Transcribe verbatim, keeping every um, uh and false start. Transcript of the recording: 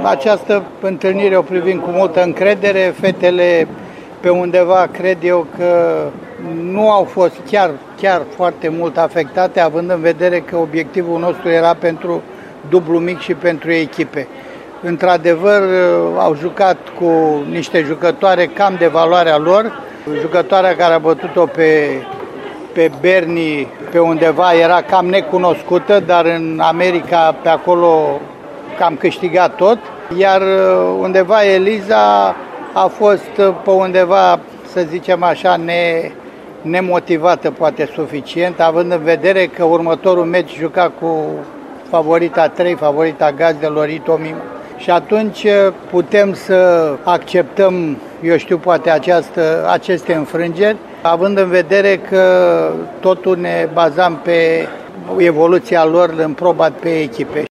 această întâlnire o privim cu multă încredere. Fetele pe undeva cred eu că nu au fost chiar, chiar foarte mult afectate, având în vedere că obiectivul nostru era pentru dublu mic și pentru echipe. Într-adevăr, au jucat cu niște jucătoare cam de valoarea lor. Jucătoarea care a bătut-o pe, pe Bernie pe undeva era cam necunoscută, dar în America pe acolo cam câștigat tot. Iar undeva Eliza a fost pe undeva, să zicem așa, ne, nemotivată poate suficient, având în vedere că următorul meci juca cu favorita trei, favorita gazdelor Itomi. Și atunci putem să acceptăm, eu știu, poate această, aceste înfrângeri, având în vedere că totul ne bazam pe evoluția lor în proba pe echipe.